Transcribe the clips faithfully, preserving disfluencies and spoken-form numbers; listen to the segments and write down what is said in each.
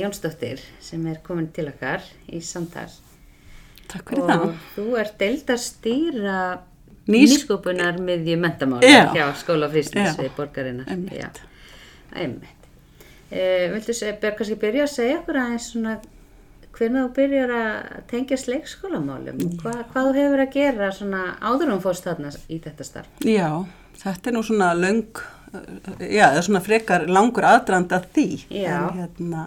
Jónsdóttir sem er komin til okkar í samtal. Takk fyrir það. Og þú ert deildarstýra Nýs... nýsköpunarmiðju menntamála Já. hjá skóla frístunds Já. við borgarinnar. Einmitt. Já, einmitt. E, viltu se, kannski byrja að segja okkur aðeins svona hvernig þú byrjar að tengjast leikskólamálum? Hva, hvað þú hefur að gera svona áður um fórst þarna í þetta starf? Já, þetta er nú svona löng, já, það er svona frekar langur aðdragandi að því. Já. En, hérna,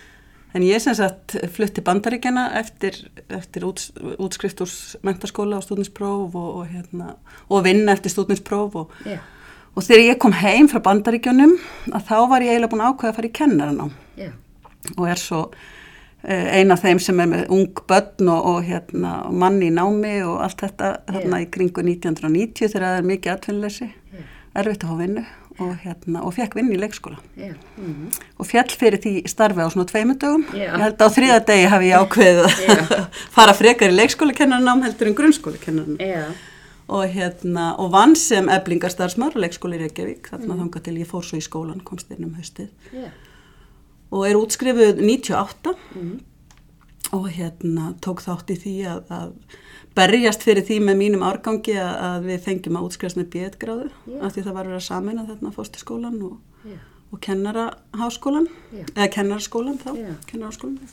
en ég sem sagt flutti Bandaríkjana eftir, eftir úts, útskrift úr menntaskóla og stúdentspróf og, og, hérna, og vinna eftir stúdentspróf og, og þegar ég kom heim frá Bandaríkjunum að þá var ég eiginlega búin að ákveða að fara í kennaranám. Já. Og er svo ein af þeim sem er með ung börn og, og hérna, manni í námi og allt þetta hérna, í kringu nítján hundruð níutíu þegar það er mikið atvinnuleysi, erfitt að fá vinnu og, hérna, og fekk vinnu í leikskóla. Mm-hmm. Og fjall fyrir því starfi á svona tveimur dögum. Ég held að á þriðja degi hafi ég ákveðið að fara frekar í leikskólakennarnám heldur en grunnskólakennarnám. Og, hérna, og vann sem eflingarstarfsmaður á leikskóla í Reykjavík, þarna mm. þangað til ég fór svo í skólan, komst inn um haustið. Yeah. Og er útskrifuð níutíu og átta mm. og hérna tók þátt í því að, að berjast fyrir því með mínum árgangi að, að við fengjum að útskrifast með B E D-gráðu yeah. af því það var verið að sameina þarna fósturskólan og, yeah. og kennaraháskólan, yeah. eða kennaraskólan þá, yeah. kennaraskólan.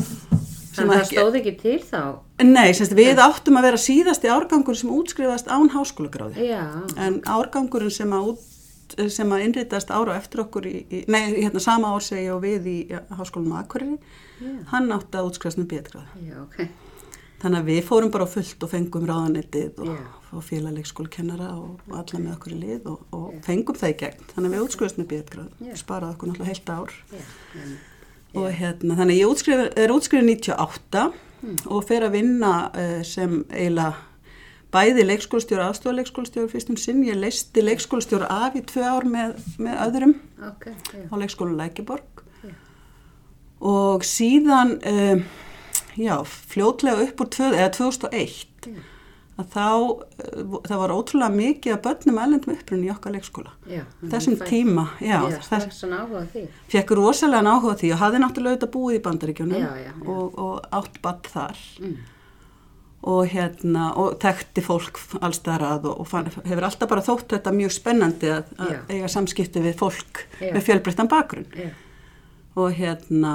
Þannig að það stóð ekki til þá? Nei, semst, við yeah. áttum að vera síðasti árgangur sem útskrifast án háskólagráði, yeah. en árgangurinn sem að út sem að innritast ára eftir okkur í, í nei, hérna sama ár segi ég og við í Háskólanum á Akureyri, yeah. hann átti að útskrifast með B E D-gráðu. Yeah, okay. Þannig að við fórum bara á fullt og fengum ráðuneytið og, yeah. og félagleikskólakennara og, og alla með okkur í lið og, og yeah. fengum það í gegn. Þannig að við útskrifast með B E D-gráðu, yeah. sparaði okkur náttúrulega heilt ár. Yeah. Yeah. Og hérna, þannig að ég útskrif, er útskrifið níutíu og átta hmm. og fer að vinna uh, sem eiginlega bæði leikskólastjóra, aðstofaleikskólastjóra fyrstum sinn. Ég leysti leikskólastjóra af í tvö ár með, með öðrum okay, yeah. á leikskóla Lækjaborg. Yeah. Og síðan, um, já, fljótlega upp úr tvö, eða tvö þúsund og eitt, yeah. að þá, uh, það var ótrúlega mikið að börnum erlendum upprunni í okkar leikskóla. Yeah, Þessum fæ... tíma, já. Yeah, það er svona áhuga því. Fekk rosalega áhuga því og hafði náttúrulega auðvitað búið í Bandaríkjunum yeah, yeah, yeah. og, og átt barn þar. Mm. Og hérna, og þekkti fólk allstaðar að og, og fann, hefur alltaf bara þótt þetta mjög spennandi að, að yeah. eiga samskipti við fólk yeah. með fjölbreyttan bakgrunn. Yeah. Og hérna,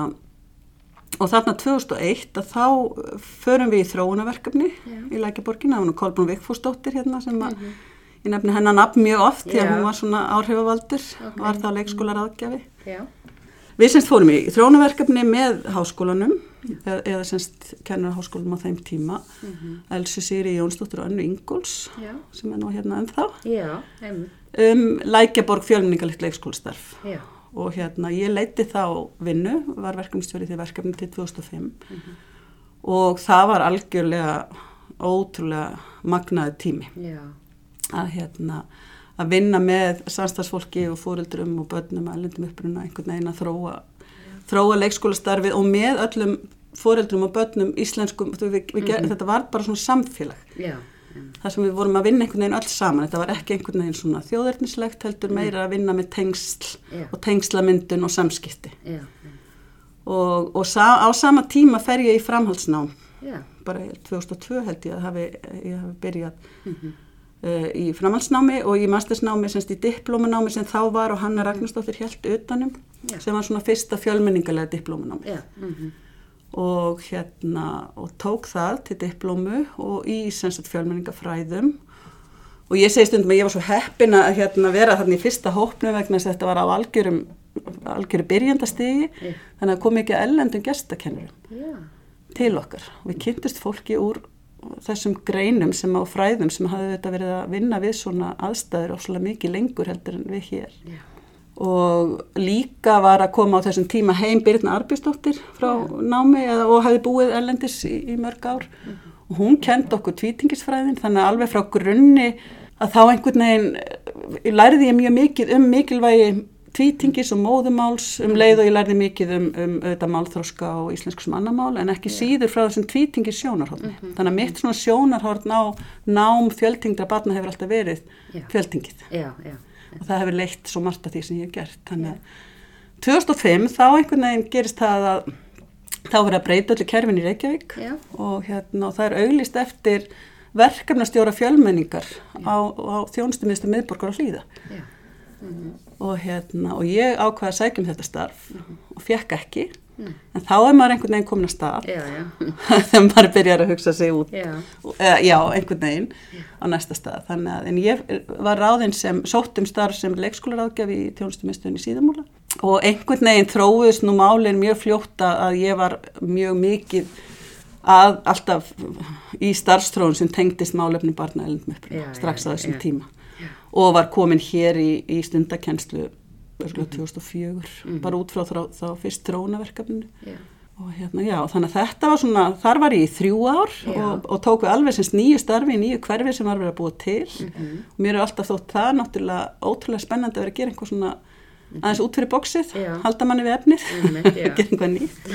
og þarna tvö þúsund og eitt að þá förum við í þróunarverkefni yeah. í Lækjaborgina, það var nú Kolbrún Vigfúsdóttir hérna sem að, mm-hmm. ég nefni hennar nafn mjög oft því yeah. að hún var svona áhrifavaldur, okay. var þá leikskólaráðgjafi. Yeah. Við semst fórum í þróunarverkefni með háskólanum, eða, eða semst kennaraháskólanum á þeim tíma, mm-hmm. Elsu Sigri Jónsdóttir og Önnu Ingóls, Já. Sem er nú hérna ennþá, Já, um Lækjaborg fjölmenningarlegt leikskólastarf. Já. Og hérna ég leiddi þá vinnu, var verkefnistjóri því verkefni til tvö þúsund og fimm mm-hmm. og það var algjörlega ótrúlega magnaður tími. Já. Að hérna að vinna með samstarfsfólki og foreldrum og börnum að erlendum uppruna einhvern veginn að þróa, þróa leikskólastarfið og með öllum foreldrum og börnum íslenskum, við, við, mm-hmm. þetta var bara svona samfélag. Já, já. Það sem við vorum að vinna einhvern veginn öll saman, þetta var ekki einhvern veginn svona þjóðernislegt heldur meira að vinna með tengsl já. Og tengslamyndun og samskipti. Já, já. Og, og sa, á sama tíma fer ég í framhaldsnám, já. Bara tvö þúsund og tvö held ég að hafi, ég hafi byrjað mm-hmm. Uh, í framhaldsnámi og í mastersnámi semst í diplómanámi sem þá var og Hanna Ragnarsdóttir hélt utanum yeah. sem var svona fyrsta fjölmenningarlega diplómanámi yeah. mm-hmm. og hérna og tók það til diplómu og í semst fjölmenningafræðum og ég segi stundum að ég var svo heppin að hérna, vera þarna í fyrsta hópnu vegna þess að þetta var á algjörum algjöru byrjandastigi yeah. þannig að kom ekki að erlendum gestakennurum yeah. til okkar og við kynntust fólki úr þessum greinum sem á fræðum sem hafði þetta verið að vinna við svona aðstæður og svona mikið lengur heldur en við hér. Yeah. Og líka var að koma á þessum tíma heim Birna Arbjörnsdóttir frá yeah. námi eða, og hafði búið erlendis í, í mörg ár. Mm-hmm. Og hún kenndi okkur tvítingisfræðin þannig að alveg frá grunni að þá einhvern veginn lærði ég mjög mikið um mikilvægi tvítingis og móðumáls um leið og ég lærði mikið um, um auðvitað málþroska og íslensku sem annar mál en ekki yeah. síður frá þessum tvítingis sjónarhorni. Mm-hmm. Þannig að mitt svona sjónarhorn á nám fjöltengdra barna hefur alltaf verið yeah. fjöltengið. Yeah, yeah, yeah. Og það hefur leitt svo margt af því sem ég hef gert. Þannig, yeah. tvö þúsund og fimm þá einhvern veginn gerist það að þá verið að breyta öllu kerfin í Reykjavík og, hérna, og það er auglýst eftir verkefnastjóra fjölmenningar á, á þjónustumiðstöð miðborgar og Hlíða. Mm-hmm. Og, hérna, og ég ákvaði að sækja um þetta starf mm-hmm. og fekk ekki. Mm. En þá er maður einhvern veginn komin að stað já, já. þegar maður byrjar að hugsa sig út já, uh, já einhvern veginn já. Á næsta stað. Þannig að en ég var ráðin sem sótt um starf sem leikskólaráðgjafi í þjónustumiðstöðinni í Síðumúla og einhvern veginn þróuðist nú málin mjög fljótt að ég var mjög mikið að alltaf í starfstróun sem tengdist málefni barna erlendum uppruna strax á þessum já. Tíma já. Og var komin hér í, í stundakennslu tvö þúsund og fjögur, mm-hmm. bara út frá þá, þá fyrst þróunarverkefninu yeah. og hérna, já, þannig að þetta var svona, þar var ég í þrjú ár yeah. og, og tók við alveg sem nýju starfi í nýju hverfi sem var verið að búa til mm-hmm. og mér er alltaf þótt það náttúrulega ótrúlega spennandi að vera að gera einhver svona mm-hmm. aðeins út fyrir boxið, yeah. halda manni við efnið, mm-hmm, gera einhver nýtt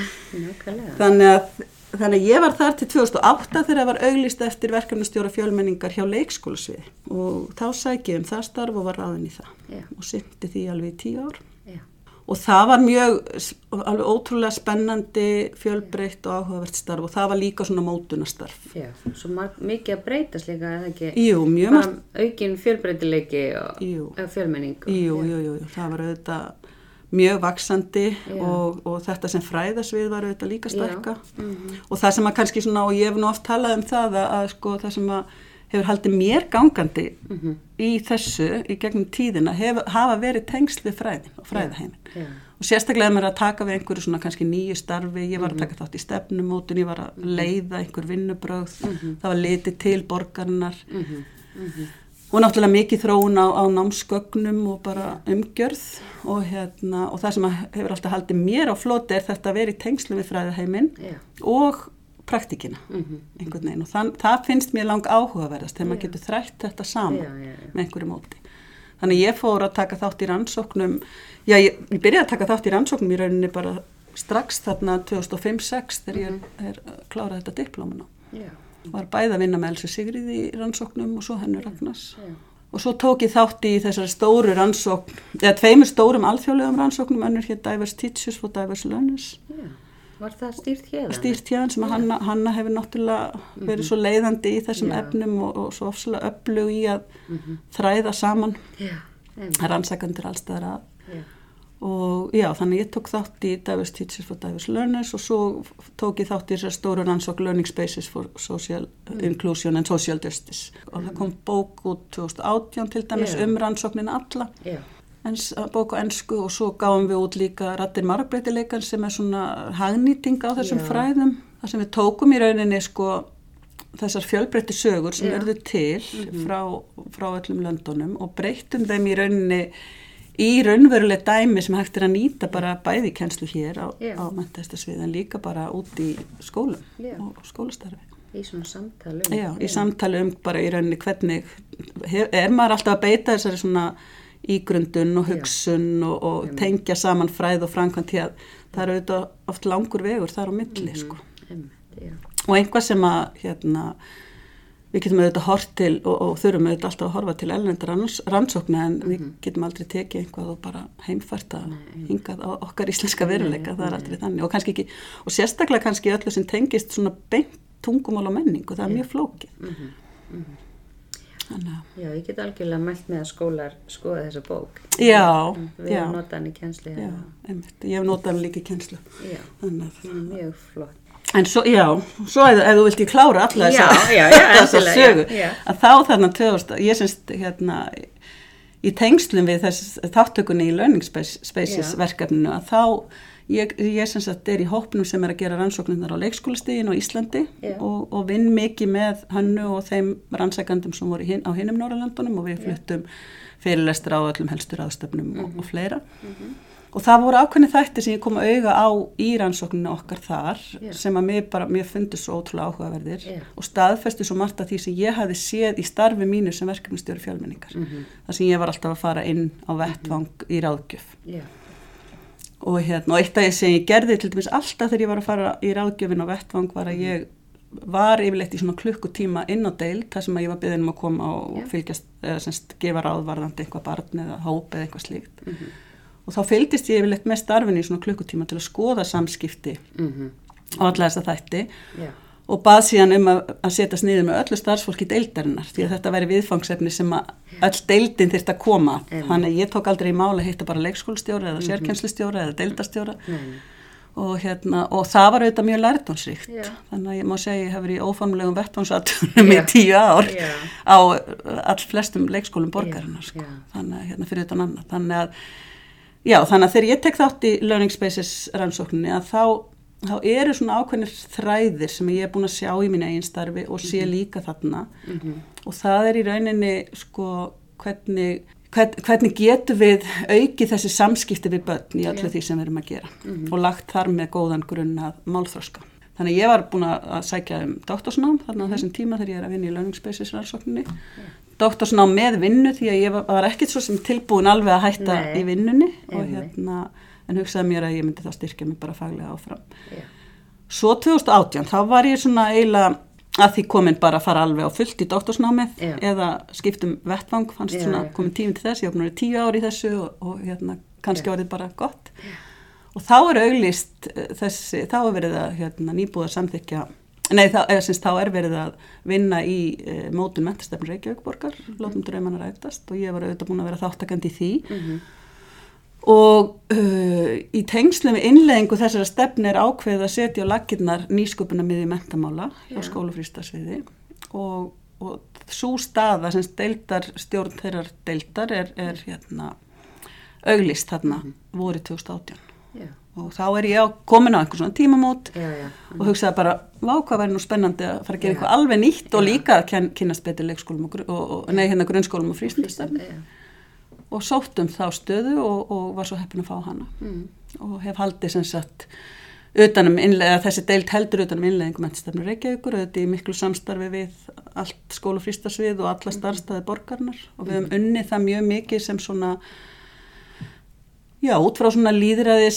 þannig að Þannig að ég var þar til tvö þúsund og átta þegar það var auglýst eftir verkefnastjóra fjölmenningar hjá leikskólasviði og þá sækið um það starf og var ráðin í það yeah. og sinnti því alveg í tíu ár. Yeah. Og það var mjög, alveg ótrúlega spennandi, fjölbreytt og áhugavert starf og það var líka svona mótunastarf. Já, yeah. svo mar- mikið að breytast líka, eða ekki? Jú, mjög margt. Aukin fjölbreytileiki og fjölmenning. Og, jú, jú, jú, jú, það var auðvitað mjög vaksandi og, og þetta sem fræðasvið var auðvitað líka stærka mm-hmm. og það sem að kannski svona, og ég hef nú oft talað um það að, að sko það sem að hefur haldið mér gangandi mm-hmm. í þessu, í gegnum tíðina, hef, hafa verið tengsl við fræðin og fræðaheimin yeah. Yeah. og sérstaklega mér að taka við einhverju svona kannski nýju starfi, ég var að taka þátt í stefnumótun, ég var að leiða einhver vinnubrögð, mm-hmm. það var litið til borgarinnar mm-hmm. Mm-hmm. og náttúrulega mikið þróun á, á námsgögnum og bara umgjörð og, hérna, og það sem hefur alltaf haldið mér á floti er þetta að vera í tengslu við fræðaheiminn yeah. og praktíkina mm-hmm. einhvern veginn og það, það finnst mér lang áhugaverðast þegar yeah. maður getur þrætt þetta saman yeah, yeah, yeah. með einhverju móti. Þannig ég fór að taka þátt í rannsóknum, já ég, ég byrjaði að taka þátt í rannsóknum í rauninni bara strax þarna tvö þúsund og fimm til sex þegar mm-hmm. ég er, er klárað þetta diplómuna. Yeah. Var bæði að vinna með Elsu Sigríði í rannsóknum og svo hennu Ragnars. Yeah. Og svo tók ég þátt í þessari stóru rannsókn, eða tveimur stórum alþjóðlegum rannsóknum, önnur hér Diverse Teachers og Diverse Learners. Yeah. Var það stýrt hérðan? Stýrt hérðan sem yeah. Hanna, Hanna hefur náttúrulega verið mm-hmm. svo leiðandi í þessum yeah. efnum og, og svo ofsalega öflug í að mm-hmm. þræða saman yeah. rannsakandir allstaðar að. Yeah. Og já, þannig ég tók þátt í Diverse Teachers for Diverse Learners og svo tók ég þátt í þessar stóru rannsókn Learning Spaces for Social mm. Inclusion and Social Justice. Og mm. það kom bók út tvö þúsund og átján til dæmis yeah. um rannsóknin alla, yeah. ens, bók á ensku og svo gáum við út líka Raddir margbreytileikans sem er svona hagnýting á þessum yeah. fræðum. Það sem við tókum í rauninni sko þessar fjölbreyttu sögur sem yeah. urðu til mm-hmm. frá, frá öllum löndunum og breyttum þeim í rauninni í raunveruleg dæmi sem hægt er að nýta bara bæði kennslu hér á, yeah. á menntasviði en líka bara út í skólum yeah. og skólastarfi. Í svona samtali um. Já, í samtali um bara í rauninni hvernig, hef, er maður alltaf að beita þessari svona ígrundun og hugsun yeah. og, og yeah. tengja saman fræð og framkvæmd því að það eru auðvitað oft langur vegur þar á milli mm-hmm. sko. Yeah. Yeah. Og einhvað sem að hérna við getum auðvitað hort til og, og þurfum auðvitað alltaf að horfa til erlendar rannsókna en mm-hmm. við getum aldrei tekið einhvað og bara heimfært að hingað á okkar íslenska veruleika, það er aldrei þannig og kannski ekki, og sérstaklega kannski öllu sem tengist svona beint tungumál og menning og það er mjög flókið. Mm-hmm. Mm-hmm. Þannig að... Já, ég get algjörlega mælt með að skólar skoða þessa bók. Já, við já. Við notað hann í kennslu. Já, einmitt, ég hef notað hann líka í kennslu. Já, þannig að mjög flott. En svo, já, svo ef, ef þú vilt ég klára alla þessar sögu, að þá þarna tvö þúsund, ég semst hérna í tengslum við þess þáttökunni í Learning Spaces verkefninu, að þá, ég, ég semst er í hópnum sem er að gera rannsóknirnar á leikskólastiginu á Íslandi og, og vinn mikið með Hönnu og þeim rannsækandum sem voru hin, á hinum Norðurlöndunum og við fluttum fyrirlestra á öllum helstu ráðstöfnum mm-hmm. og, og fleira. Mm-hmm. Og það voru ákveðni þættir sem ég kom að auga á í rannsókninu okkar þar yeah. sem að mér bara, mér fundist svo ótrúlega áhugaverðir yeah. og staðfestu svo margt af því sem ég hafði séð í starfi mínu sem verkefnastjóri fjölmenningar. Mm-hmm. Það sem ég var alltaf að fara inn á vettvang mm-hmm. í ráðgjöf. Yeah. Og hérna, og eitt af því sem ég gerði til dæmis alltaf þegar ég var að fara í ráðgjöfin á vettvang var að ég var yfirleitt í svona klukkutíma inn á deild þar sem að ég var beðin um að koma og yeah. fylgjast, eða semst gefa ráðvarðandi eitthvað barn eða hóp eða eitthvað slíkt. Mm-hmm. og þá fylgdist ég yfirleitt með starfinu í svona klukkutíma til að skoða samskipti Mhm. og alla þessa þætti Já. og bað síðan um að, að setjast niður með öllu starfsfólki deildarinnar því að þetta væri viðfangsefni sem að öll deildin þyrfti að koma Einmitt. þannig að ég tók aldrei í máli að hitta bara leikskólastjóra eða sérkennslustjóra eða deildarstjóra Nei. og, hérna, og það var auðvitað mjög lærdómsríkt Já. þannig að ég má segja ég hef verið í óformlegum vettvángsaturnum í Já. tíu ár Já. á all flestum leikskólum borgarinnar sko. Já. þannig að hérna fyrir utan annað þannig að, já, þannig að þegar ég tek þátt í Learning Spaces rannsókninni að þá þá eru svona ákveðnir þræðir sem ég er búin að sjá í mínu eigin starfi og sé líka þarna Mhm. og það er í rauninni sko hvernig, hvern, hvernig getum við aukið þessi samskipti við börn í öllu Já. því sem við erum að gera og lagt þar með góðan grunn að málþroska. Þannig að ég var búin að sækja um doktorsnám þarna á þessum tíma þegar ég er að vinna í Learning Spaces rannsókninni. Doktorsnám með vinnu því að ég var, var ekkit svo sem tilbúin alveg að hætta Nei. í vinnunni og Einmitt. hérna en hugsaði mér að ég myndi þá styrkja mig bara faglega áfram. Já. Svo tvö þúsund og átján, þá var ég svona eiginlega að því komin bara að fara alveg á fullt í doktorsnámið Já. eða skiptum vettvang, fannst Já, svona já. komin tími til þess, ég var búin að vera tíu ár í þessu og, og hérna kannski Já. orðið bara gott. Og þá er auglýst eh, þessi, þá er verið að hérna, nýbúðar samþykja, nei þá, eða, syns, þá er verið að vinna í e, mótun menntastefnu Reykjavíkurborgar, látum draumana rætast og ég var auðvitað búin að vera þáttakandi í því. Mhm. Og uh, í tengslum við innleiðingu þessara stefni er ákveðið að setja á laggirnar nýsköpunarmiðju menntamála hjá Já. skólafrístasviði og, og svo staða sem deildar, stjórn þeirrar deildar er, er hérna, auglýst þarna vorið tvö þúsund og átján Já. og þá er ég á, komin á einhvern svona tímamót Já, já. og hugsaði bara, vá hvað væri nú spennandi að fara að gera Já. eitthvað alveg nýtt og Já. líka að ken, kynast betur leikskólum og, gru- og, og nei, hérna grunnskólum og frístundastarfi Já. og sóttum þá stöðu og, og var svo heppin að fá hana Mm. og hef haldið sem sagt utanum innlega, þessi deild heldur utanum innleggingum menntastefnu Reykjavíkur, auðvitað í miklu samstarfi við allt skóla- og frístasvið og alla starfstæði borgarnar og við höfum unnið það mjög mikið sem svona já, út frá svona lýðræðis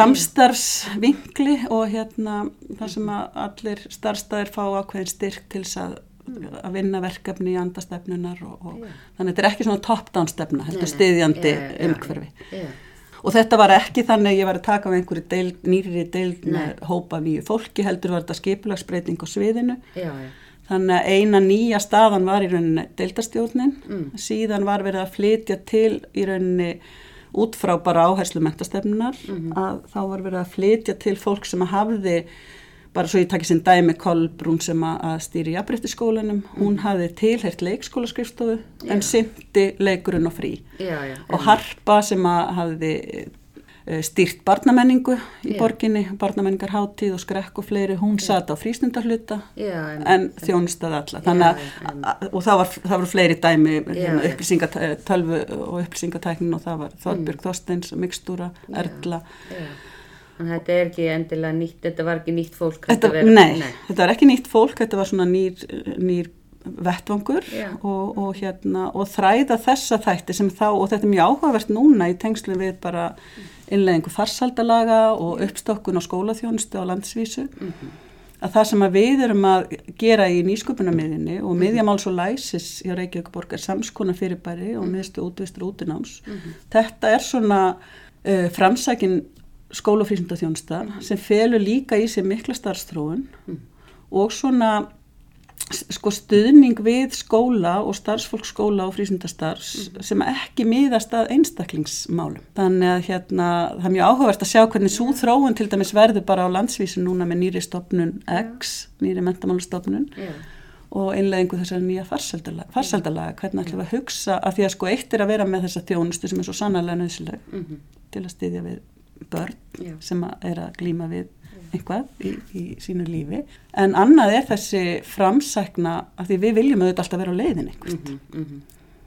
samstarfsvinkli og hérna það sem að allir starfstæðir fá ákveðin styrk til þess að að vinna verkefni í andastefnunar og, og Já. þannig að þetta er ekki svona top-down stefna, Nei, heldur nei. styðjandi Já, já, já. umhverfi. Já. Og þetta var ekki þannig að ég var að taka með einhverju deild, nýri deild Nei. með hópa nýju fólki, heldur var þetta skipulagsbreyting á sviðinu. Já, já. Þannig að eina nýja staðan var í rauninni deildarstjórnin, Mm. síðan var verið að flytja til í rauninni út frá bara áherslu menntastefnunar, Mhm. að þá var verið að flytja til fólk sem að hafði, bara svo ég takki sinn dæmi Kolbrún sem að, að stýri jafnréttisskólanum, hún hafði tilheyrt leikskólaskrifstofu en Já. sinnti leikurinn og frí. Já, já. Og Harpa sem að hafði uh, stýrt barnamenningu í Já. borginni, barnamenningarhátíð og skrekk og fleiri, hún sat á frístundahluta Já, einmitt. en þjónustaði alla. Þannig að, Já, já, að- og það, var, það voru fleiri dæmi, hérna, já. upplýsingatölvu og upplýsingatæknin og það var Þorbjörg Þorsteins, Mikstúra, Já. Erla. Já. En þetta er ekki endilega nýtt, þetta var ekki nýtt fólk. Þetta, ver- nei, þetta var ekki nýtt fólk, þetta var svona nýr, nýr vettvangur Já. og, og, hérna, og þræða þessa þætti sem þá, og þetta er mjög áhugavert núna í tengslu við bara innleiðingu farsaldalaga og uppstokkun og skólaþjónustu á landsvísu, Mhm. að það sem að við erum að gera í nýsköpunarmiðinni og miðjamáls og læsis hjá Reykjavíkurborg er samskona fyrirbæri og miðstu útvistur útináms. Þetta er svona uh, framsækin skóla- og frístundaþjónusta sem felur líka í sig mikla starfsþróun og svona sko stuðning við skóla og starfsfólk skóla og frístundastarfs sem ekki miðast að einstaklingsmálum. Þannig að hérna, það er mjög áhugavert að sjá hvernig svo þróun til dæmis verður bara á landsvísu núna með nýri stofnun X, nýri menntamálastofnun Já. og innleiðingu þessari nýja farsaldalaga, farsaldalaga hvernig ætlum við að hugsa, að því að sko eitt er að vera með þessa þjónustu sem er svo sannarlega nauðsynleg Mhm. til að styðja við börn Já. sem að er að glíma við eitthvað í, í sínu lífi. En annað er þessi framsækna, af því við viljum auðvitað alltaf vera á leiðin einhvert. Mhm, mhm.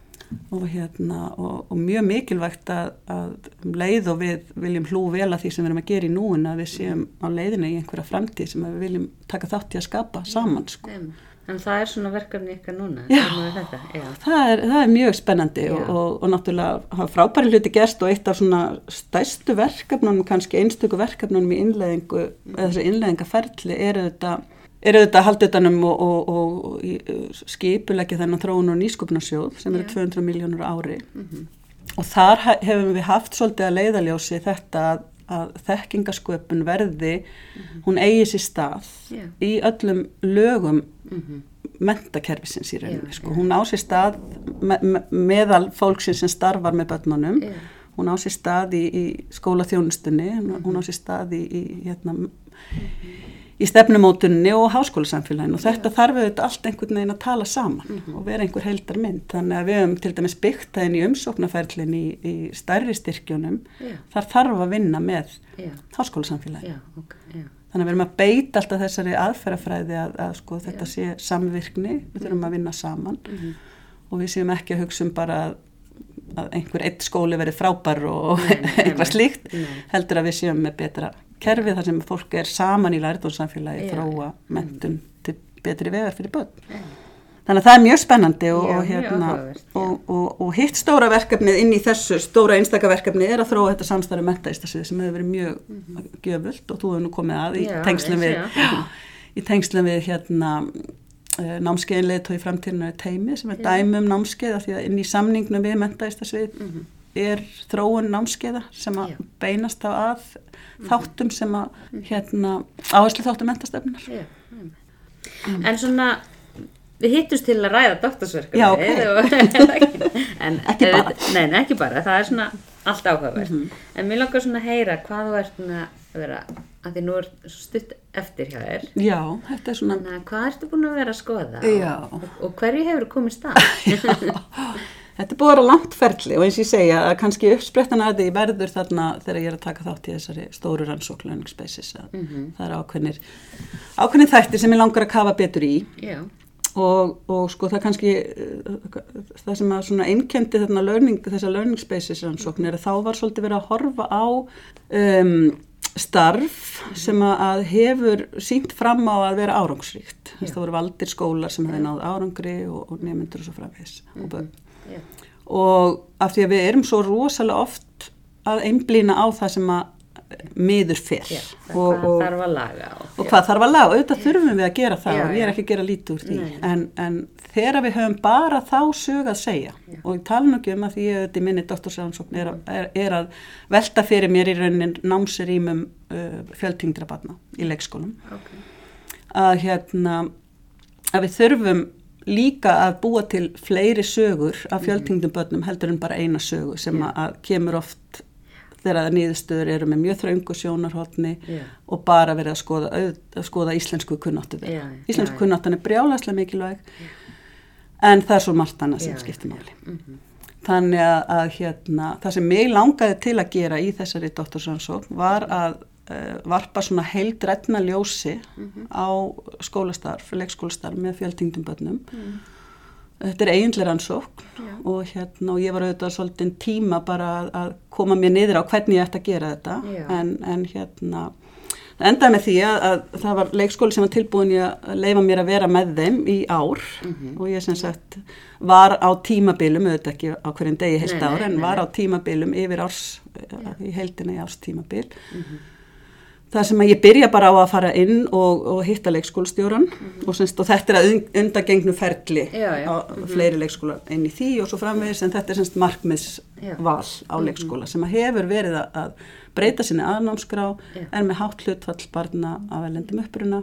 Og, hérna, og, og mjög mikilvægt að, að um leið og við viljum hlú vel að því sem við erum að gera í núin að við séum á leiðinni í einhverja framtíð sem við viljum taka þátt í að skapa saman. Sko. Em, En það er svona verkefni ykkar núna. Já. sem er þetta, já. Það er, það er mjög spennandi og, Já. og, og náttúrulega hafa frábæri hluti gerst og eitt af svona stærstu verkefnunum, kannski einstöku verkefnunum í innleiðingu, eða þessi innleiðingaferli er auðvitað, er auðvitað haldutanum og, og, og, og í, skipulegja þennan þróun og nýsköpunarsjóð sem eru Já. tvö hundruð milljónur á ári. Mhm. og þar hefum við haft svolítið að leiðaljósi þetta að, að þekkingasköpun verði, mm-hmm. hún eigi sér stað yeah. í öllum lögum mm-hmm. menntakerfisins í rauninni, yeah, sko. Yeah. Hún á sér stað me, me, meðal fólksins sem starfar með börnunum, yeah. hún á sér stað í, í skólaþjónustunni, mm-hmm. hún á sér stað í, í, hérna, mm-hmm. í stefnumótunni og háskólasamfélaginu og þetta yeah. þarf auðvitað allt einhvern veginn að tala saman mm-hmm. og vera einhver heildarmynd. Þannig að við höfum til dæmis byggt það inn í umsóknarferlin í, í stærri styrkjunum, yeah. þar þarf að vinna með yeah. háskólasamfélaginu. Yeah, okay, yeah. Þannig að við erum að beita alltaf þessari aðferðafræði að, að sko, þetta yeah. sé samvirkni, við þurfum að vinna saman mm-hmm. og við séum ekki að hugsa um bara að, að einhver eitt skóli verið frábær og nei, nei, eitthvað slíkt, nei. Heldur að við séum með betra kerfi þar sem fólk er saman í lærdómssamfélagi yeah. þróa menntun til betri vegar fyrir börn. Yeah. Þannig að það er mjög spennandi og, yeah, og, hérna, og, og, og hitt stóra verkefnið inn í þessu stóra einstaka verkefni er að þróa þetta samstarf menntaistasvið sem hefur verið mjög mm-hmm. gjöfult og þú hefur nú komið að í yeah, tengslum við, já, í tengslum við hérna, námskeiðin leiðtói í framtíðinu teimi sem er yeah. dæmi um námskeið af því að inn í samningnum við menntaistasvið mm-hmm. er þróun námskeiða sem að yeah. beinast á að mm-hmm. þáttum sem að hérna, áherslu þáttum menntastefnunar. Yeah. Mm. En svona við hittumst til að ræða doktorsverkefni. Já, ok. en, ekki bara. Nei, nei, ekki bara. Það er svona allt áhugavert. Mm-hmm. En mér langar svona að heyra hvað þú ert að vera, að því nú er stutt eftir hjá þér. Já, þetta er svona. Þannig að hvað ertu búin að vera að skoða Já. og, og hverju hefur komið stað? Já, þetta er búin að vera langt ferli og eins og ég segja að kannski uppsprettan að því verður þarna þegar ég er að taka þátt í þessari stóru rannsókn learning spaces. Mm-hmm. Það er ákveðnir, ákveðnir þættir sem ég langar að kafa betur í. Já. Og, og sko það kannski það sem að svona einkenndi þarna learning, þessar learning spaces rannsóknir þá var svolítið verið að horfa á um, starf sem að hefur sýnt fram á að vera árangsríkt. Þess það voru valdir skólar sem hefði náð árangri og, og nemyndur og svo framvegis og börn. Yeah. Og af því að við erum svo rosalega oft að einblína á það sem að miður fer yeah, og, hvað þarf að laga og, og hvað þarf að laga, auðvitað þurfum við að gera það yeah, og ég er ekki að gera lítið úr því en, en þegar við höfum bara þá sög að segja yeah. og ég tala nú ekki um að því ég auðvitað í minni doktorsrannsókn er, er, er að velta fyrir mér í raunin námsrýmum uh, fjöltyngdra barna í leikskólum okay. að hérna að við þurfum líka að búa til fleiri sögur af fjöltyngdum börnum heldur en bara eina sögu sem yeah. að kemur oft þegar niðurstöður eru með mjög þröngu sjónarhorni yeah. og bara verið að skoða, að skoða íslensku kunnáttu yeah, yeah. Íslensku yeah. kunnáttan er brjálæslega mikilvæg yeah. en það er svo margt annað sem yeah, skiptir máli. Yeah. Mm-hmm. Þannig að, að hérna, það sem mig langaði til að gera í þessari doktorsrannsókn var að uh, varpa svona heildrænna ljósi mm-hmm. á skólastarf, leikskólastarf með fjöltyngdum börnum. Mm. Þetta er eiginlega rannsókn yeah. og, hérna, og ég var auðvitað svolítið tíma bara að, að koma mér niður á hvernig ég ætti að gera þetta yeah. en, en hérna, það endaði með því að, að það var leikskóli sem var tilbúin í að leyfa mér að vera með þeim í ár mm-hmm. og ég sem sagt var á tímabilum, auðvitað ekki á hverjum degi heilt ár en var á tímabilum yfir árs, yeah. í heildina í árs tímabil. Mm-hmm. Það sem að ég byrja bara á að fara inn og, og hitta leikskólastjóran mm-hmm. og, semst, og þetta er að undagengnu ferli já, já. Á mm-hmm. fleiri leikskóla inn í því og svo framvegis en þetta er semst markmiðsval á leikskóla mm-hmm. sem að hefur verið að breyta sinni aðnámskrá en með hátt hlutfall barna af erlendum uppruna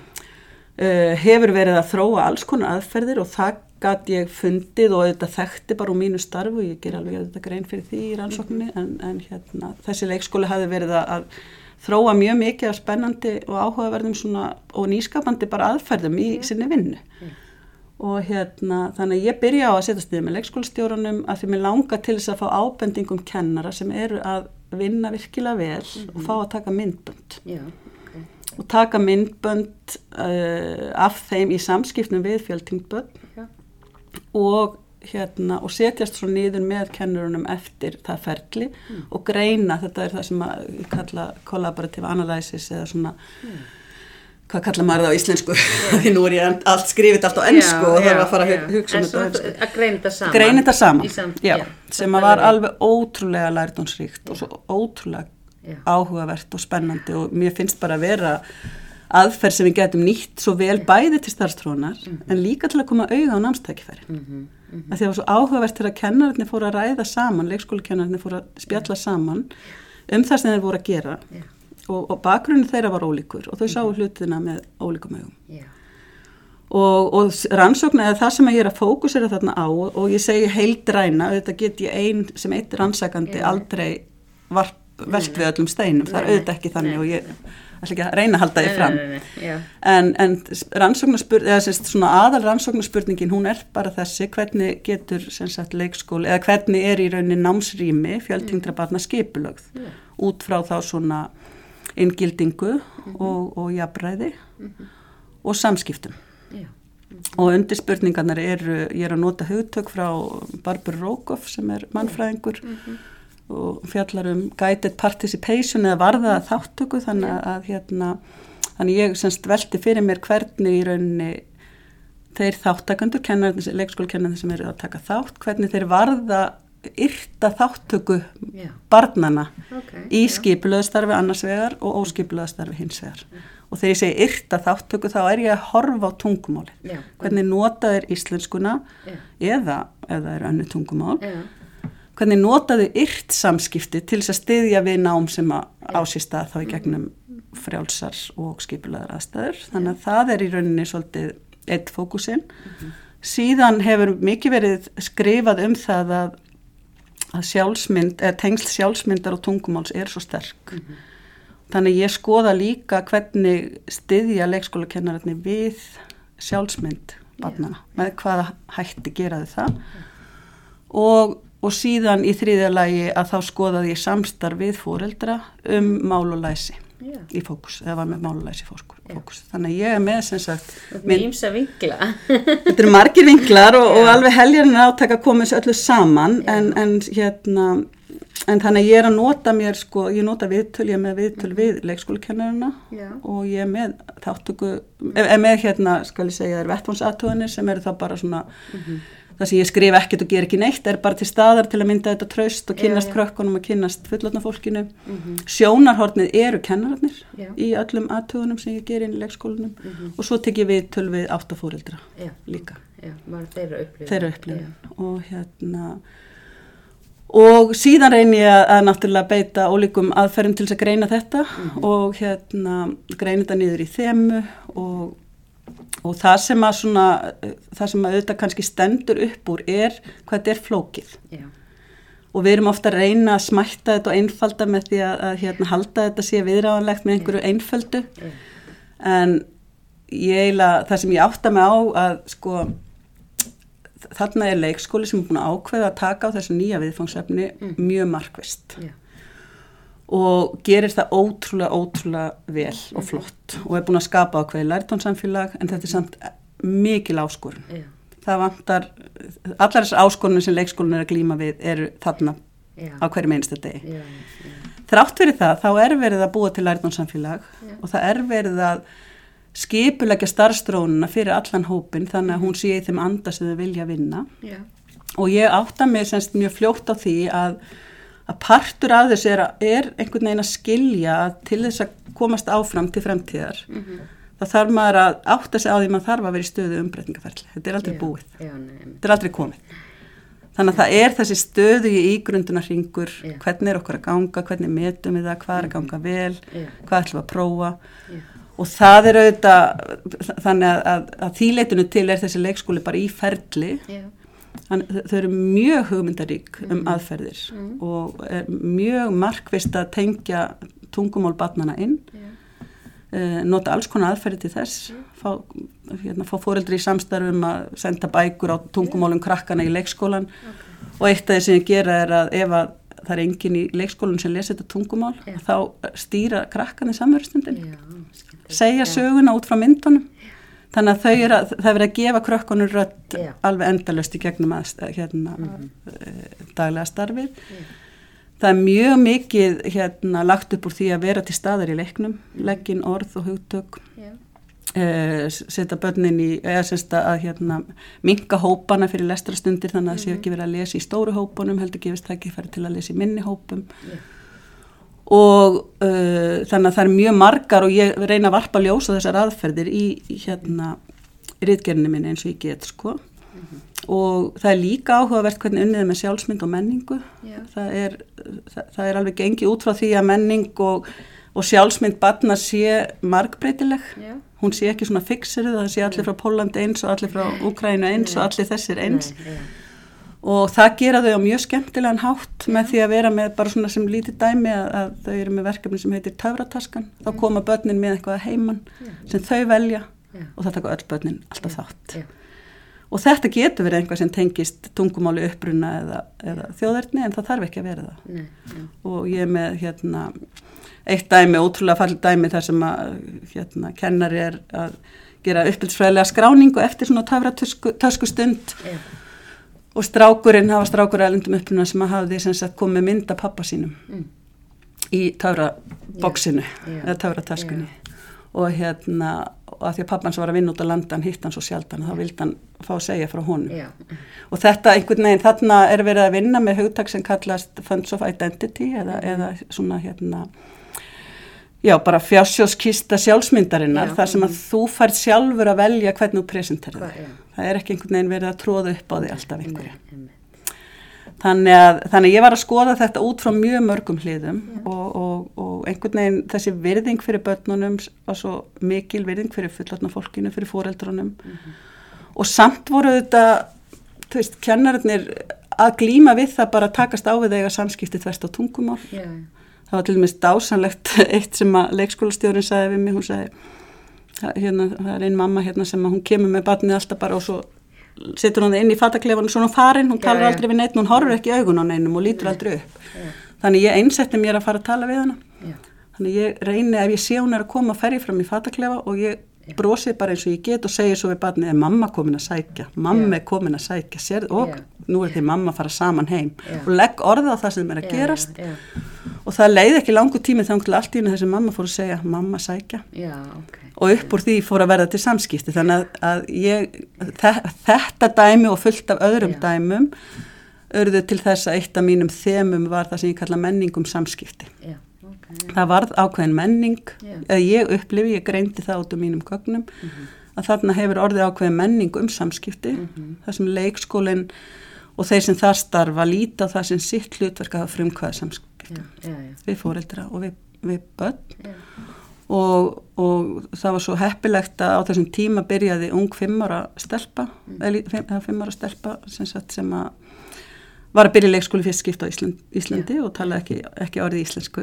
uh, hefur verið að þróa alls konar aðferðir og það gat ég fundið og þetta þekkti bara úr mínu starfu og ég ger alveg þetta grein fyrir því í rannsókninni mm-hmm. en, en hérna, þessi leikskóli hafi verið að þróa mjög mikið af spennandi og áhugaverðum svona, og nýskapandi bara aðferðum í yeah. sinni vinnu. Yeah. Og hérna, þannig að ég byrja á að setja stuði með leikskólastjórunum að því mér langar til þess að fá ábendingum kennara sem eru að vinna virkilega vel mm-hmm. og fá að taka myndbönd. Yeah. Okay. Og taka myndbönd uh, af þeim í samskiptum við fjöltyngd börn yeah. og hérna og setjast svo niður með kennurunum eftir það ferli mm. og greina, þetta er það sem að kalla collaborative analysis eða svona mm. hvað kallar maður það á íslensku yeah. því nú er ég allt skrifið allt á ensku og það er að fara að hugsa um þetta að greina þetta saman, greina þetta saman. Sam, já, já, sem að var alveg ótrúlega lærdómsríkt og svo ótrúlega já. Áhugavert og spennandi og mér finnst bara að vera aðferð sem við getum nýtt svo vel bæði til starfstrónar mm-hmm. en líka til að koma auga á námstækifæri. Mm-hmm. mm-hmm. að því það var svo áhugavert þegar kennararnir fóru að ræða saman, leikskólakennararnir fóru að spjalla saman um það sem þeir voru að gera yeah. og, og bakgrunni þeirra var ólíkur og þau sáu mm-hmm. hlutina með ólíkum augum. Yeah. Og, og rannsókn eða það sem ég er að fókusera þarna á og, og ég segi heildræna, þetta get ég ein sem eitt rannsakandi yeah. aldrei varp, velt við öllum steinum, það er auðvitað ekki þannig og ég ætla ekki að reyna að halda því fram. Nei, nei, nei, nei, en en rannsóknarspurning, eða sérst svona aðal rannsóknarspurningin, hún er bara þessi, hvernig getur sem sagt leikskóli, eða hvernig er í rauninni námsrými fjöltengdra barna skipulögð yeah. út frá þá svona inngildingu mm-hmm. og, og jafnræði mm-hmm. og samskiptum. Yeah. Mm-hmm. Og undir spurningarnar eru, ég er að nota hugtök frá Barbara Rogoff sem er mannfræðingur mm-hmm. og fjallar um guided participation eða varða þáttöku þannig yeah. að hérna, þannig ég semst velti fyrir mér hvernig í rauninni þeir þáttakandur, leikskólakennarnir sem eru að taka þátt, hvernig þeir varða yrta þáttöku yeah. barnana okay. í skipulöðu starfi annars vegar og óskipulöðu starfi hins vegar. Yeah. Og þegar ég segi yrta þáttöku þá er ég að horfa á tungumáli. Yeah. Hvernig nota þeir íslenskuna yeah. eða eða er önnur tungumál. Yeah. Hvernig nota þeir yrt samskipti til þess að styðja við nám sem að yeah. á sér stað þá í gegnum frjálsar og skipulöðar aðstæður. Þannig að yeah. það er í rauninni svolítið eitt fókusinn. Mm-hmm. Síðan hefur mikið verið skrifað um það að að sjálfsmynd, eða tengsl sjálfsmyndar og tungumáls er svo sterk. Mm-hmm. Þannig ég skoða líka hvernig styðja leikskólakennararnir við sjálfsmynd barnana, yeah. með hvaða hætti geraði það. Yeah. Og, og síðan í þriðja lagi að þá skoðaði ég samstarf við foreldra um mál og læsi yeah. í fókus, eða var með mál og læsi í fókus. Yeah. Þannig ég er með sem sagt með ýmsa vinkla. Þetta eru margir vinklar og, yeah. og alveg heljarinn átaka komið þessu öllu saman yeah. en, en hérna en þannig ég er að nota mér sko, ég nota viðtöl, ég er með viðtöl mm-hmm. við leikskólakennarana yeah. og ég er með þáttöku, er með hérna skal ég segja, er vettvánsathuganir sem eru það bara svona mm-hmm. það sem ég skrif ekkert og ger ekki neitt er bara til staðar til að mynda þetta traust og kynnast yeah, yeah. krökkunum og kynnast fullorðna fólkinu. Mm-hmm. Sjónarhornið eru kennararnir yeah. í öllum athugunum sem ég ger inn í leikskólanum mm-hmm. og svo tek ég viðtöl við átta foreldra yeah. líka. Yeah, þeirra upplifun. Þeirra upplifun. Yeah. Og hérna og síðan reyni ég að, að náttúrulega beita ólíkum aðferðum til þess að greina þetta mm-hmm. og hérna greina þetta niður í þemu og Og það sem að svona, það sem að auðvitað kannski stendur upp úr er hvað þetta er flókið. Já. Og við erum ofta að reyna að smætta þetta og einfalda með því að, að hérna, halda þetta sé viðráðanlegt með einhverju einföldu. Já. En ég eiginlega, það sem ég átta mig á að sko, þarna er leikskóli sem er búin að ákveða að taka á þessu nýja viðfangsefni mm. mjög markvisst. Já. Og gerir það ótrúlega, ótrúlega vel og flott og er búin að skapa ákveði lærdómssamfélag en þetta er samt mikil áskorun. Yeah. Það vantar, allar þessar áskorunum sem leikskólinn er að glíma við eru þarna yeah. á hverjum einasta degi. Yeah, yeah. Þrátt fyrir það, þá er verið að búa til lærdómssamfélag yeah. og það er verið að skipuleggja starfsþróunina fyrir allan hópin þannig að hún sé í þeim anda sem þau vilja vinna. Yeah. Og ég átta mig semst mjög fljótt á því að að partur af þessu er, er einhvern veginn að skilja að til þess að komast áfram til fremtíðar mm-hmm. þá þarf maður að átta sig á því maður þarf að vera í stöðu umbreytingaferli. Þetta er aldrei já, búið. Já, þetta er aldrei komið. Þannig að það er þessi stöðu í ígrundunarhringur, hvernig er okkur að ganga, hvernig metum við það, hvað er að ganga vel, já. Hvað ætlum við að prófa já. Og það er auðvitað, þannig að, að, að þýleitinu til er þessi leikskóli bara í ferli já. Þannig, þau eru mjög hugmyndarík um mm. aðferðir mm. og er mjög markvisst að tengja tungumál barnana inn, yeah. uh, nota alls konar aðferði til þess, mm. fá, hérna, fá foreldri í samstarfum að senda bækur á tungumálum krakkana í leikskólan okay. og eitt af því sem ég gera er að ef að það er enginn í leikskólan sem lesi þetta tungumál, yeah. þá stýra krakkana í samverðstundin, yeah. segja söguna út frá myndunum. Þannig að þau er að, það er verið að gefa krökkunum rödd yeah. alveg endalaust í gegnum að, hérna, mm-hmm. daglega starfið. Yeah. Það er mjög mikið hérna, lagt upp úr því að vera til staðar í leiknum, leggin orð og hugtök, yeah. eh, setja börnin í, eða semst að hérna, minnka hópana fyrir lestrastundir þannig að það mm-hmm. sé ekki verið að lesa í stóru hópunum, heldur gefist það ekki færi til að lesa í minni hópum. Yeah. Og uh, þannig að það er mjög margar og ég reyna að varpa ljós á þessar aðferðir í, í hérna ritgerðinni minni eins og ég get sko. Mm-hmm. og það er líka áhugavert hvernig unnið er með sjálfsmynd og menningu. Það er, það, það er alveg gengið út frá því að menning og, og sjálfsmynd barna sé margbreytileg. Já. Hún sé ekki svona fixeruð, það sé allir frá Pólandi eins og allir frá Úkraínu eins og allir þessir eins. Nei, ja. Og það gera þau á mjög skemmtilegan hátt með því að vera með bara svona sem lítið dæmi að, að þau eru með verkefni sem heitir Töfrataskan. Þá koma börnin með eitthvað heiman sem þau velja og það taka öll börnin alltaf þátt. Og þetta getur verið einhvað sem tengist tungumáli uppruna eða, eða þjóðerni en það þarf ekki að vera það. Nei, nei. Og ég er með hérna, eitt dæmi, ótrúlega fallið dæmi þar sem að hérna, kennari er að gera uppbyldisfræðilega skráningu eftir svona töfratöskustund og strákurinn, hafa strákur erlendum uppruna sem að hafði sem sagt komið mynda pappa sínum mm. í töfraboksinu yeah. eða töfrataskunni yeah. og hérna og að því að pappans var að vinna út á landan hitt hann svo sjaldan þá vildi hann fá að segja frá honum yeah. og þetta einhvern veginn þarna er verið að vinna með hugtak sem kallast Funds of Identity eða, mm. eða svona hérna já, bara fjársjóðskista sjálfsmyndarinnar já, þar sem að mm. þú færð sjálfur að velja hvernig þú presenterir það. Ja. Það er ekki einhvern veginn verið að tróða upp á því alltaf einhverja. Nei, þannig, að, þannig að ég var að skoða þetta út frá mjög mörgum hliðum ja. og, og, og einhvern veginn þessi virðing fyrir börnunum var svo mikil virðing fyrir fullorðna fólkinu, fyrir foreldrunum mm-hmm. og samt voru þetta, þú veist, kennararnir að glíma við það bara að takast á við eiga samskipti þvert á tungumál. Ja. Það var til dæmis dásanlegt eitt sem að leikskólastjórinn sagði við mig, hún sagði, hérna, það er ein mamma hérna sem að hún kemur með barnið alltaf bara og svo setur hún það inn í fataklefanum svona farin, hún talar ja, ja. aldrei við neitt, hún horfir ekki í augun á neinum og lítur ja. aldrei upp. Ja. Þannig ég einsetti mér að fara að tala við hana. Ja. Þannig ég reyni ef ég sé hún er að koma að ferja fram í fataklefa og ég ja. brosið bara eins og ég get og segi svo við barnið, er mamma komin að sækja, mamma ja. er komin að sækja, sér, og ja. nú er því mamma að fara saman heim ja. og legg orðið á það sem er að gerast. Ja. Ja. Og það leiði ekki langur tími þannig til allt í henni þessi mamma fór að segja mamma sækja Já, okay. og upp úr því fór að verða til samskipti þannig að, að ég, þetta dæmi og fullt af öðrum Já. dæmum urðu til þess að eitt af mínum þemum var það sem ég kalla menningum samskipti. Já, okay. Það varð ákveðin menning, eða ég upplifi, ég greindi það út um mínum gögnum mm-hmm. að þarna hefur orðið ákveðin menning um samskipti mm-hmm. þar sem leikskólinn og þeir sem þar starfa líta á það sem sitt hlutverk að hafa frumkvæða samskipti. Já, já, já. Við foreldra og við, við börn og, og það var svo heppilegt að á þessum tíma byrjaði ung fimm ára stelpa mm. eða fimm ára stelpa sem, sagt, sem að var að byrja leikskóli fyrst skipta á Ísland, Íslandi og talaði ekki, ekki orðið íslensku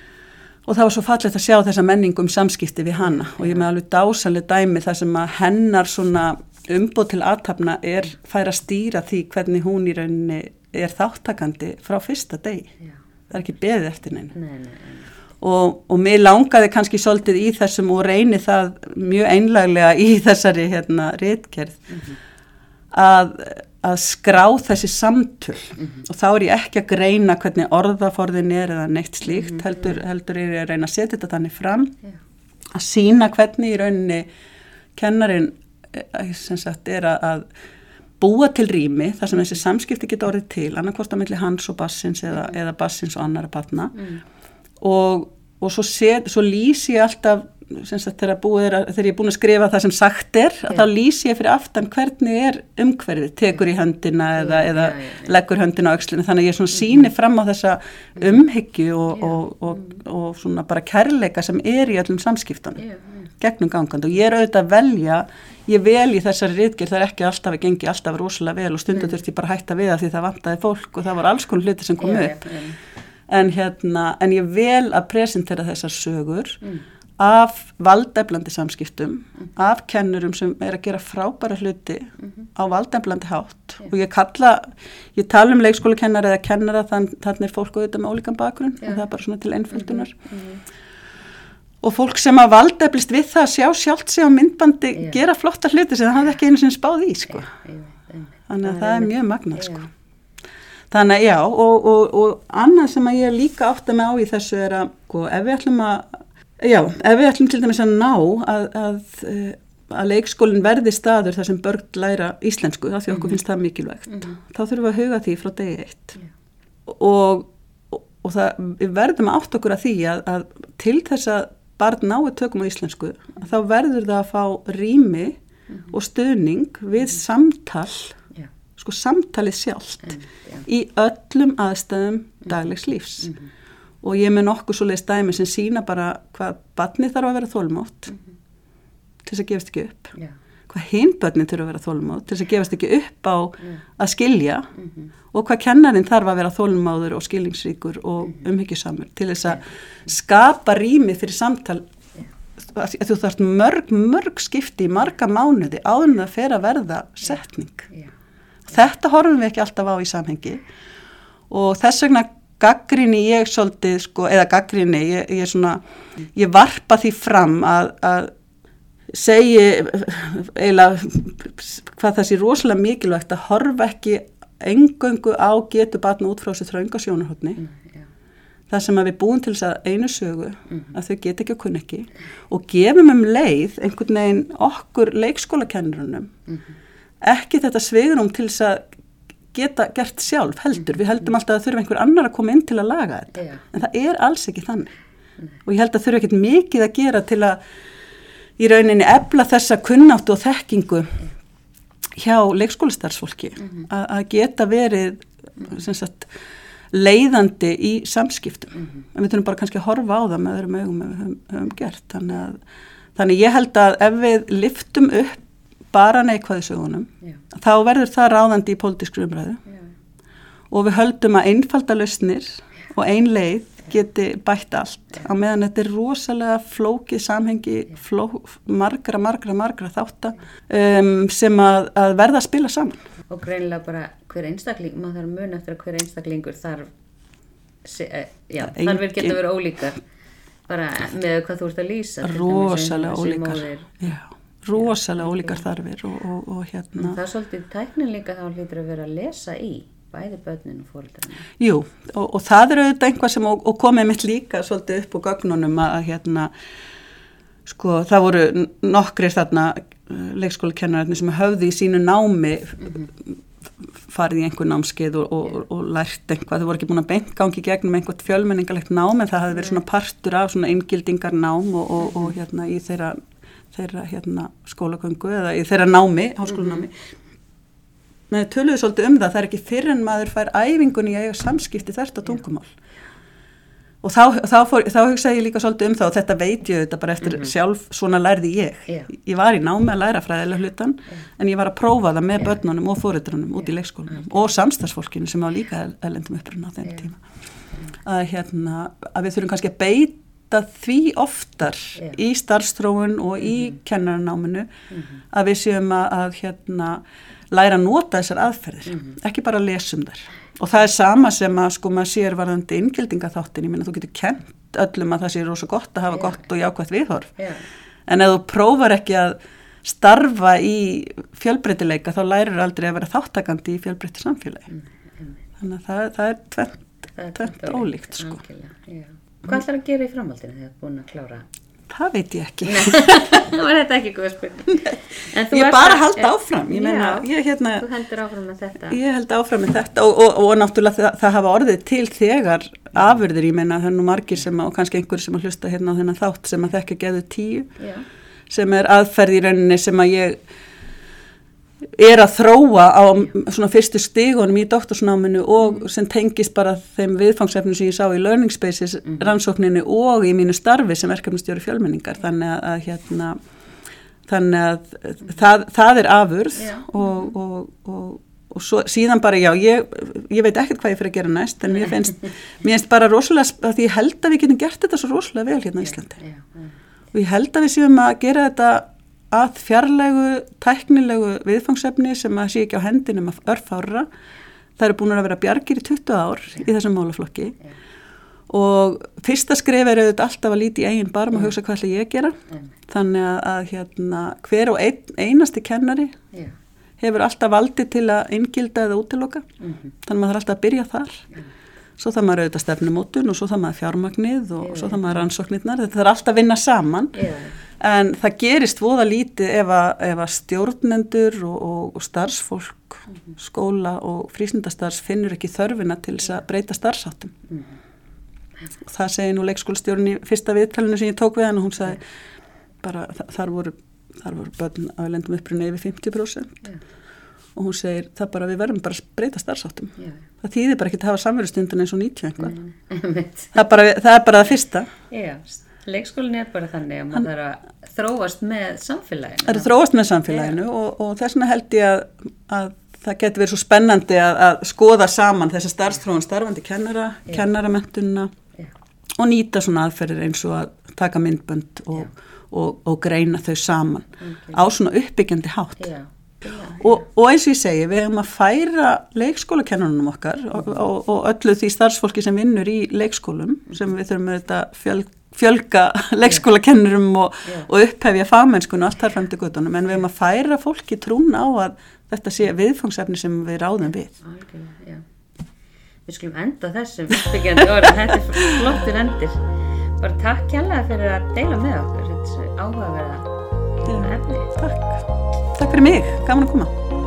og það var svo fallegt að sjá þessa menningu um samskipti við hana og ég með alveg dásanlega dæmi þar sem að hennar svona umboð til athafna er fær að stýra því hvernig hún í rauninni er þáttakandi frá fyrsta degi. Já. Það er ekki beðið eftir neina. Nei, nei, nei. Og, og mér langaði kannski svolítið í þessum og reyni það mjög einlaglega í þessari hérna, ritgerð mm-hmm. að, að skrá þessi samtöl mm-hmm. og þá er ég ekki að greina hvernig orðaforðin er eða neitt slíkt, mm-hmm. heldur, heldur er ég að reyna að setja þetta þannig fram yeah. að sína hvernig í rauninni kennarinn sem sagt er að búa til rými þar sem þessi samskipti geta orðið til, annarkvort á milli hans og bassins eða, eða bassins og annara barna mm. og, og svo, set, svo lýsi ég alltaf sem sagt þegar, er að, þegar ég er búin að skrifa það sem sagt er, yeah. þá lýsi ég fyrir aftan hvernig er umhverfið, tekur í höndina eða, yeah, eða yeah, yeah. leggur höndina á öxlinu, þannig að ég svona síni fram á þessa umhyggju og, yeah. og, og, og, og svona bara kærleika sem er í öllum samskiptunum yeah, yeah. gegnum gangandi og ég er auðvitað að velja ég vel í þessari ritgerð, það er ekki alltaf að gengi alltaf rosalega vel og stundu mm. þurfti ég bara hætta við að því það vantaði fólk og það var alls konar hluti sem kom yeah, upp yeah. En, hérna, en ég vel að presentera þessar sögur mm. af valdeflandi samskiptum mm. af kennurum sem er að gera frábæra hluti mm-hmm. á valdeflandi hátt yeah. og ég kalla, ég tala um leikskólakennara eða kennara þann, þannig er fólk auðvitað með ólíkan bakgrunn yeah. og það er bara svona til einföldunar mm-hmm. og fólk sem að valdeflist við það að sjá sjálft sig á myndbandi yeah. gera flotta hluti sem það hafði ekki einu sinni spáð í sko. yeah. Yeah. þannig að það er mjög magnað sko. yeah. Þannig að já og, og, og annað sem að ég líka átta mig á í þessu er að sko, ef við ætlum að já, ef við ætlum til dæmis að ná að, að, að leikskólinn verði staður þar sem börn læra íslensku þá því okkur mm-hmm. finnst það mikilvægt mm-hmm. þá þurfum við að huga því frá degi eitt yeah. og, og, og það, við verðum að átta okkur að því að, að til þess að barn nái tökum á íslensku mm-hmm. þá verður það að fá rými mm-hmm. og stuðning við mm-hmm. samtal sko samtalið sjálft En, já. í öllum aðstæðum daglegs lífs Mhm. og ég með nokkuð svoleiðis dæmi sem sína bara hvað barnið þarf að vera þolmátt Mhm. til þess að gefast ekki upp Já. hvað hinn börnin þurfa að vera þolmátt til þess að gefast ekki upp á Já. að skilja Mhm. og hvað kennarinn þarf að vera þolmáður og skilningsríkur og umhyggjusamur til þess að skapa rými fyrir samtal að þú þarft mörg, mörg skipti í marga mánuði áður en það fer að verða setning. Já. Þetta horfum við ekki alltaf á í samhengi og þess vegna gaggrinni ég svolítið, sko, eða gaggrinni, ég, ég, svona, ég varpa því fram að, að segi eiginlega hvað það sé rosalega mikilvægt að horfa ekki eingöngu á getu barna út frá þessu þrönga sjónarhorni. Mm, já. Það sem að við búum til þess að einu sögu Mhm. að þau geta ekki og kunna ekki og gefum um leið einhvern veginn okkur leikskólakennurunum Mhm. ekki þetta svigrúm til þess að geta gert sjálf heldur. Við heldum alltaf að þurfa einhver annar að koma inn til að laga þetta. Já. En það er alls ekki þannig. Og ég held að þurfa ekkert mikið að gera til að í rauninni efla þessa kunnáttu og þekkingu hjá leikskólastarfsfólki Mhm. að, að geta verið sem sagt leiðandi í samskiptum. Mhm. En við þurfum bara kannski að horfa á það með öðrum augum en við höfum, höfum gert. Þannig að, þannig ég held að ef við lyftum upp bara neikvæðu sögunum, Já. þá verður það ráðandi í pólitískri umræðu Já. og við höldum að einfalda lausnir og ein leið geti bætt allt á meðan þetta er rosalega flókið samhengi fló, margra, margra, margra þátta um, sem að, að verða að spila saman. Og greinilega bara hver einstakling, maður þarf mun eftir að hver einstaklingur þarf, se, eh, já, Engin- þarfir geta verið ólíkar, bara með hvað þú ert að lýsa. til dæmis, Rosalega sem ólíkar. móðir. Já, rosalega ólíkar þarfir og, og, og hérna. Það er svolítið tæknin líka þá hlýtur að vera að lesa í, bæði börnin og fóreldrarna. Jú, og, og það er auðvitað einhvað sem, og, og komið mitt líka svolítið upp á gögnunum að, að hérna, sko, það voru nokkrir þarna leikskólakennararnir sem höfðu í sínu námi farið í einhver námskeið og, og, og lært einhvað, þau voru ekki búin að beint gangi gegnum einhvert fjölmenningalegt nám en það hafði verið svona partur af svona inngildingar nám og, og, og hérna í þeirra, þeirra hérna skólagöngu eða í þeirra námi, háskólanámi. Men þau töluðu svolítið um það, það er ekki fyrr en maður fær æfingunni í að eiga samskipti þvert á tungumál. Og þá, þá, fór, þá hugsaði ég líka svolítið um það og þetta veit ég þetta bara eftir mm -hmm. sjálf, svona lærði ég. Yeah. Ég var í námi að læra fræðilega hlutan yeah. en ég var að prófa það með Yeah. börnunum og foreldrunum út í leikskólanum yeah. og samstarfsfólkinu sem var líka erlendum uppruna á þenn Yeah. tíma. Að, hérna, að við þurfum kannski að beita því oftar yeah. í starfsþróun og í mm -hmm. kennaranáminu mm -hmm. að við séum að, að hérna, læra að nota þessar aðferðir, mm -hmm. ekki bara að lesa um þær. Og það er sama sem að sko maður sér varðandi inngildingaþáttin, ég meina þú getur kent öllum að það sé rosa gott að hafa Já. gott og jákvætt viðhorf. Já. En ef þú prófar ekki að starfa í fjölbreytileika þá lærir aldrei að vera þáttakandi í fjölbreytti samfélagi. Mm, mm. Þannig að það, það er tvent, Það er tvent tvennt ólíkt sko. Algjörlega, já. Hvað ætlar að gera í framhaldinu þegar þú ert búin að klára? Það veit ég ekki. Það var þetta ekki góð spurning. En þú Ég ert bara að- halda áfram, ég meina, Já, ég hérna... Þú heldur áfram með þetta. Ég held áfram með þetta og, og, og náttúrulega það, það hafa orðið til þegar afurðir, ég meina það er nú margir sem að, og kannski einhverjir sem að hlusta hérna á þennan þátt sem að þekka geðu tíu Já. sem er aðferð í rauninni sem að ég er að þróa á svona fyrstu stigunum í doktorsnáminu og sem tengist bara þeim viðfangsefnum sem ég sá í Learning Spaces Mhm. rannsókninni og í mínu starfi sem verkefnastjóri fjölmenningar þannig að, að hérna þannig að það, það er afurð Já. og, og, og, og svo, síðan bara já, ég, ég veit ekkert hvað ég fyrir að gera næst en mér finnst, mér finnst bara rosalega að því ég held að við getum gert þetta svo rosalega vel hérna í Íslandi Já, já. og ég held að við séum að gera þetta að fjarlægu, tæknilegu viðfangsefni sem að sé ekki á hendinum að örfára. Það eru búin að vera bjargir í tuttugu ár í þessum málaflokki Já. og fyrsta skref er auðvitað alltaf að líti í eigin barm og hugsa hvað ætla ég að gera. Já. Þannig að, að hérna, hver og ein, einasti kennari Já. hefur alltaf valdið til að inngilda eða útiloka. Mhm. Þannig að maður þarf alltaf að byrja þar. Já. Svo það maður auðvitað stefnumótun og svo það maður fjármagnið og Já. svo það maður rannsóknirnar. Þetta þarf alltaf að vinna saman. Já. En það gerist voða lítið ef að, ef að stjórnendur og, og, og starfsfólk, Mhm. skóla og frístundastarfs finnur ekki þörfina til þess að breyta starfsháttum. Mhm. Það segir nú leikskólastjórinn í fyrsta viðtalinu sem ég tók við hann og hún sagði bara þa- þar voru, þar voru börn að lendum upprunni yfir fimmtíu prósent Já. og hún segir það bara, við verðum bara að breyta starfsáttum. Já. Það þýðir bara ekki að hafa samverustundin eins og níutíu einhvað. Mm. Það, er bara, það er bara það fyrsta. Já, leikskólinn er bara þannig að maður þarf að þróast með samfélaginu. Það er þróast með samfélaginu og, og þess vegna held ég að, að það getur verið svo spennandi að, að skoða saman þessa starfsþróun starfandi kennara, yeah. kennaramenntunna yeah. og nýta svona aðferðir eins og að taka myndbönd og, yeah. og, og greina þau saman okay. á svona uppbyggjandi hátt. Yeah. Yeah. Og, og eins og ég segi, við hefum að færa leikskólakennarunum okkar og, og, og öllu því starfsfólki sem vinnur í leikskólum sem við þurfum auðvitað fjölg fjölga leikskólakennurum og, yeah. og upphefja fagmennskunni og allt þar fram til göttunum, en við erum að færa fólki trún á að þetta sé viðfangsefni sem við ráðum við. Algjörlega, já. Við skulum enda þessum uppbyggjandi orðum, þetta er flottur endir. Bara takk kærlega fyrir að deila með okkur, þetta er áhugaverða efni. Takk. Takk fyrir mig, gaman að koma.